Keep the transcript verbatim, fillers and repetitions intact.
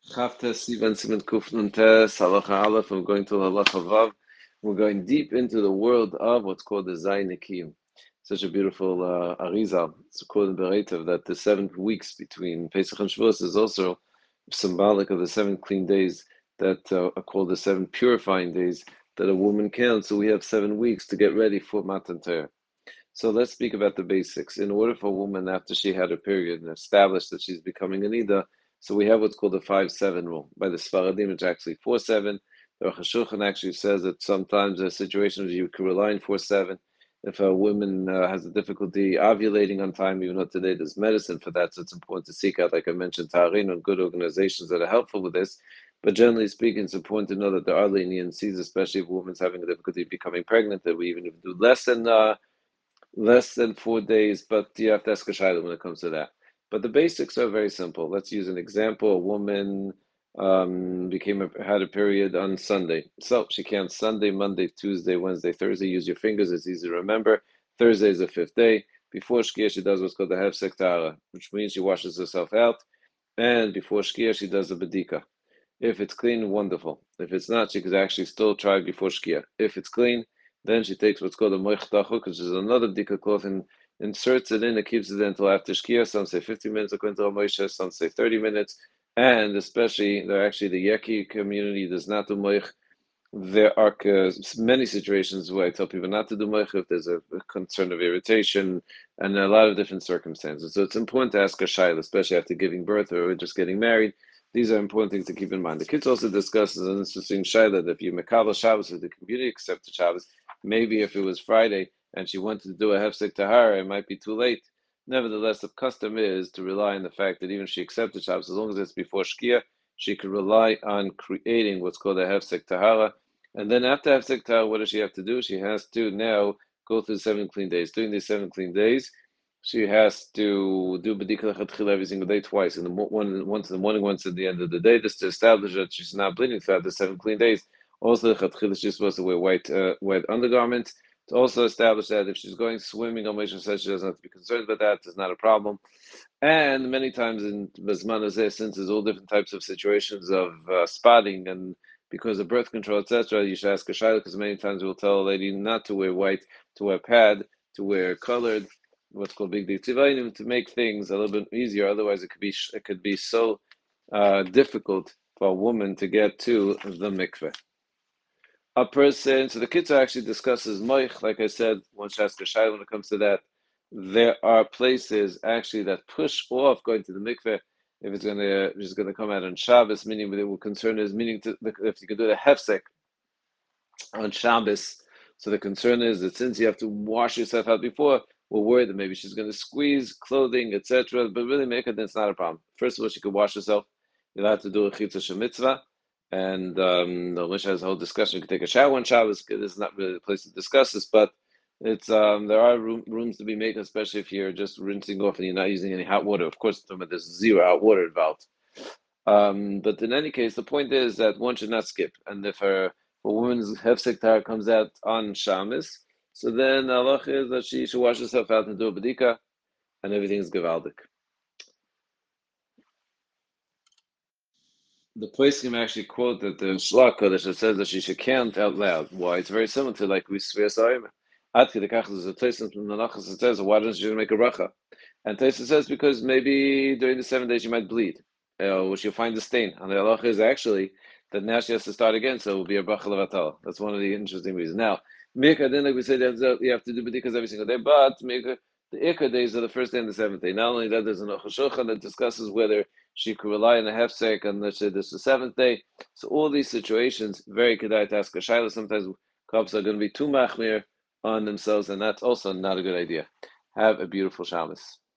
Chavtes Sivan Siman Kuf Nun Tes Halacha Aleph. We're going to Halacha Vav. We're going deep into the world of what's called the Zayin Nekim. Such a beautiful uh, Arizal. It's quoted in Bereitav that the seven weeks between Pesach and Shavuos is also symbolic of the seven clean days that uh, are called the seven purifying days that a woman counts. So we have seven weeks to get ready for Matan Torah. So let's speak about the basics. In order for a woman, after she had her period and established that she's becoming a nida, so we have what's called the five seven rule. By the Sfaradim, it's actually four seven. The Rosh Hashanah actually says that sometimes there are situations where you can rely on four seven. If a woman uh, has a difficulty ovulating on time, even though today there's medicine for that, so it's important to seek out, like I mentioned, Taharin and good organizations that are helpful with this. But generally speaking, it's important to know that there are leniencies, especially if a woman's having a difficulty becoming pregnant, that we even do less than uh, less than four days, but you have to ask a shayla when it comes to that. But the basics are very simple. Let's use an example. A woman um, became a, had a period on Sunday. So she counts Sunday, Monday, Tuesday, Wednesday, Thursday. Use your fingers, it's easy to remember. Thursday is the fifth day. Before Shkia, she does what's called the Hefsek Tahara, which means she washes herself out. And before Shkia, she does a Bedika. If it's clean, wonderful. If it's not, she could actually still try before Shkia. If it's clean, then she takes what's called a moich tachuk, which is another bdika cloth, and inserts it in and keeps it until after Shkia. Some say fifty minutes according to Moshe, some say thirty minutes. And especially, they're actually the Yeki community does not do moich. There are uh, many situations where I tell people not to do moich if there's a, a concern of irritation and a lot of different circumstances. So it's important to ask a shayla, especially after giving birth or just getting married. These are important things to keep in mind. The kids also discusses an interesting shayla that if you mekabel Shabbos with the community accepted Shabbos, maybe if it was Friday and she wanted to do a hefsek tahara, it might be too late. Nevertheless, the custom is to rely on the fact that even if she accepted Shabbos, as long as it's before Shkia, she could rely on creating what's called a hefsek tahara. And then after hefsek tahara, what does she have to do? She has to now go through seven clean days. During these seven clean days, she has to do bedika lechatchila every single day twice, in the one once in the morning, once at the end of the day, just to establish that she's not bleeding throughout the seven clean days. Also, lechatchila she's supposed to wear white uh, white undergarments. To also establish that if she's going swimming, Moshe says she doesn't have to be concerned about that. It's not a problem. And many times in Bezman Azeh, since there's all different types of situations of uh, spotting and because of birth control, et cetera, you should ask a shayla because many times we'll tell a lady not to wear white, to wear pad, to wear colored, what's called big diktivainim, to make things a little bit easier. Otherwise, it could be it could be so uh, difficult for a woman to get to the mikveh. A person, so the Kitzur actually discusses moich, like I said, one should ask a shayla when it comes to that. There are places actually that push off going to the mikveh if it's gonna if it's gonna come out on Shabbos, meaning the concern is meaning to, if you can do the hefsek on Shabbos. So the concern is that since you have to wash yourself out before, we're worried that maybe she's going to squeeze clothing, et cetera. But really, make it that's not a problem. First of all, she could wash herself. You'll have to do a chitzah shemitzvah, and um, the Mishnah has a whole discussion. You could take a shower on Shabbos. This is not really the place to discuss this, but it's um, there are room, rooms to be made, especially if you're just rinsing off and you're not using any hot water. Of course, there's zero hot water involved. Um, but in any case, the point is that one should not skip. And if her a woman's hefsek tahara comes out on Shabbos, so then Allah is that she should wash herself out and do a bedika, and everything is gevaldik. The place can actually quote that the Shlach Kodesh that says that she should count out loud. Why? It's very similar to like we swear Saim. At Kedekach is a place from the Nachas that says, why doesn't she make a bracha? And Taisa says because maybe during the seven days she might bleed, uh, or she'll find a stain. And the halacha is actually that now she has to start again, so it will be a bracha levatala. That's one of the interesting reasons. Now, Mikra, then like we said, you have to do bedikas every single day, but Mikra, the Ikra days are the first day and the seventh day. Not only that, there's an Achushulchan that discusses whether she could rely on a hefsek and let's say this is the seventh day. So all these situations, very kedai to ask a shayla. Sometimes couples are going to be too machmir on themselves, and that's also not a good idea. Have a beautiful Shabbos.